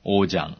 5장.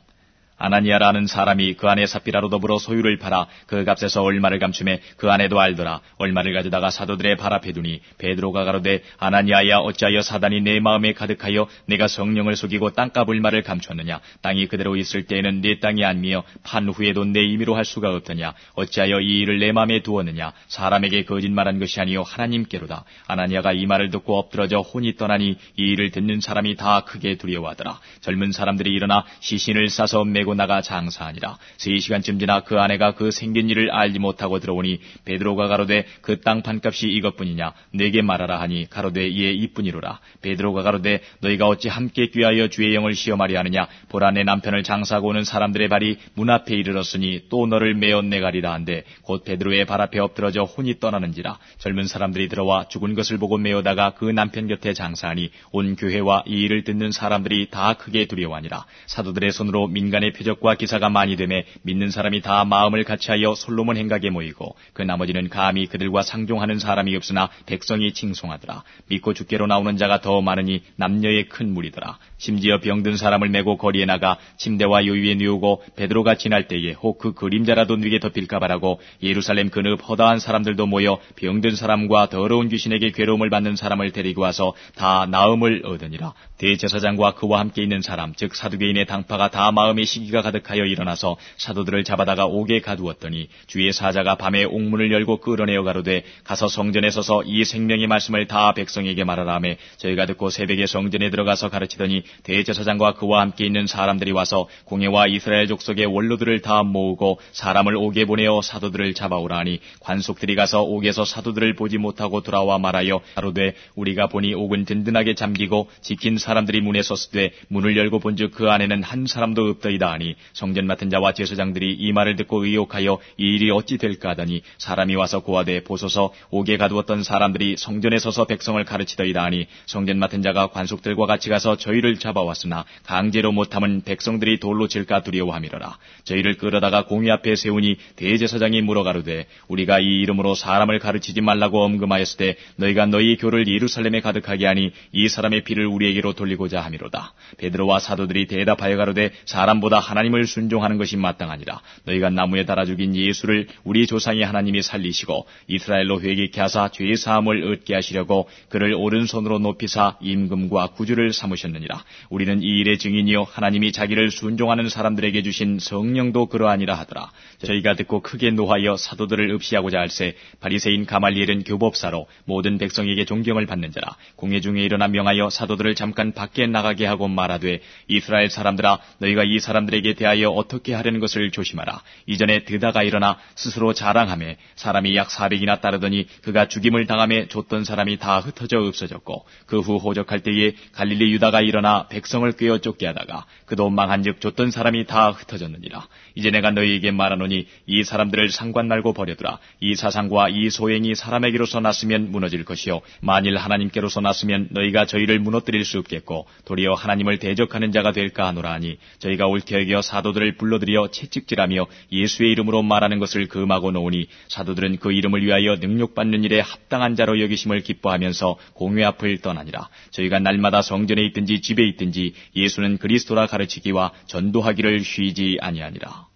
아나니아라는 사람이 그 안에 삽비라로 더불어 소유를 팔아 그 값에서 얼마를 감춤해 그 안에도 알더라. 얼마를 가져다가 사도들의 발 앞에 두니 베드로가 가로되 아나니아야 어찌하여 사단이 내 마음에 가득하여 내가 성령을 속이고 땅값 얼마를 감추었느냐. 땅이 그대로 있을 때에는 내 땅이 아니며 판 후에도 내 임의로 할 수가 없더냐. 어찌하여 이 일을 내 마음에 두었느냐. 사람에게 거짓말한 것이 아니요 하나님께로다. 아나니아가 이 말을 듣고 엎드러져 혼이 떠나니 이 일을 듣는 사람이 다 크게 두려워하더라. 젊은 사람들이 일어나 시신을 싸서 메고 나가 장사하니라. 3시간쯤 지나 그 아내가 그 생긴 일을 알지 못하고 들어오니 베드로가 가로되 그 땅 판값이 이것뿐이냐. 내게 말하라 하니 가로되 예 이뿐이로라. 베드로가 가로되 너희가 어찌 함께 꾀하여 주의 영을 시험하려 하느냐. 보라 내 남편을 장사하고 오는 사람들의 발이 문 앞에 이르렀으니 또 너를 메어 내가리라 한데 곧 베드로의 발 앞에 엎드러져 혼이 떠나는지라. 젊은 사람들이 들어와 죽은 것을 보고 메어다가 그 남편 곁에 장사하니 온 교회와 이 일을 듣는 사람들이 다 크게 두려워하니라. 사도들의 손으로 민간의 표적과 기사가 많이 되매 믿는 사람이 다 마음을 같이하여 솔로몬 행각에 모이고 그 나머지는 감히 그들과 상종하는 사람이 없으나 백성이 칭송하더라. 믿고 주께로 나오는 자가 더 많으니 남녀의 큰 무리더라. 심지어 병든 사람을 메고 거리에 나가 침대와 요위에 누우고 베드로가 지날 때에 혹 그 그림자라도 뉘게 덮일까 바라고 예루살렘 그늪 허다한 사람들도 모여 병든 사람과 더러운 귀신에게 괴로움을 받는 사람을 데리고 와서 다 나음을 얻으니라. 대제사장과 그와 함께 있는 사람 즉 사두개인의 당파가 다 마음의 시기가 가득하여 일어나서 사도들을 잡아다가 옥에 가두었더니 주의 사자가 밤에 옥문을 열고 끌어내어 가로되 가서 성전에 서서 이 생명의 말씀을 다 백성에게 말하라 하매 저희가 듣고 새벽에 성전에 들어가서 가르치더니 대제사장과 그와 함께 있는 사람들이 와서 공회와 이스라엘 족속의 원로들을 다 모으고 사람을 옥에 보내어 사도들을 잡아오라 하니 관속들이 가서 옥에서 사도들을 보지 못하고 돌아와 말하여 가로되 우리가 보니 옥은 든든하게 잠기고 지킨 사람들이 문에 섰으되 문을 열고 본즉 그 안에는 한 사람도 없더이다 하니 성전 맡은 자와 제사장들이 이 말을 듣고 의혹하여 이 일이 어찌 될까 하더니 사람이 와서 고하되 보소서 옥에 가두었던 사람들이 성전에 서서 백성을 가르치더이다 하니 성전 맡은 자가 관속들과 같이 가서 저희를 잡아왔으나 강제로 못함은 백성들이 돌로 칠까 두려워함이로라. 저희를 끌어다가 공회 앞에 세우니 대제사장이 물어가로되 우리가 이 이름으로 사람을 가르치지 말라고 엄금하였을 때 너희가 너희 교를 예루살렘에 가득하게 하니 이 사람의 피를 우리에게로 돌리고자 함이로다. 베드로와 사도들이 대답하여 가로되 사람보다 하나님을 순종하는 것이 마땅하니라. 너희가 나무에 달아 죽인 예수를 우리 조상의 하나님이 살리시고 이스라엘로 회개케 하사 죄 사함을 얻게 하시려고 그를 오른손으로 높이사 임금과 구주를 삼으셨느니라. 우리는 이 일의 증인이요 하나님이 자기를 순종하는 사람들에게 주신 성령도 그러하니라 하더라. 저희가 듣고 크게 노하여 사도들을 읍시하고자 할세 바리새인 가말리엘은 교법사로 모든 백성에게 존경을 받는 자라. 공회 중에 일어나 명하여 사도들을 잠깐 밖에 나가게 하고 말하되 이스라엘 사람들아 너희가 이 사람들에게 대하여 어떻게 하려는 것을 조심하라. 이전에 드다가 일어나 스스로 자랑하며 사람이 약 400이나 따르더니 그가 죽임을 당하며 줬던 사람이 다 흩어져 없어졌고 그 후 호적할 때에 갈릴리 유다가 일어나 백성을 꿰어 쫓게 하다가 그도 망한즉 줬던 사람이 다 흩어졌느니라. 이제 내가 너희에게 말하노니 이 사람들을 상관 말고 버려두라. 이 사상과 이 소행이 사람에게로서 났으면 무너질 것이요 만일 하나님께로서 났으면 너희가 저희를 무너뜨릴 수 없겠고 도리어 하나님을 대적하는 자가 될까 하노라 하니 저희가 옳게 여겨 사도들을 불러들여 채찍질하며 예수의 이름으로 말하는 것을 금하고 놓으니 사도들은 그 이름을 위하여 능욕받는 일에 합당한 자로 여기심을 기뻐하면서 공회 앞을 떠나니라. 저희가 날마다 성전에 있든지 집에 있든지 예수는 그리스도라 가르치기와 전도하기를 쉬지 아니하니라.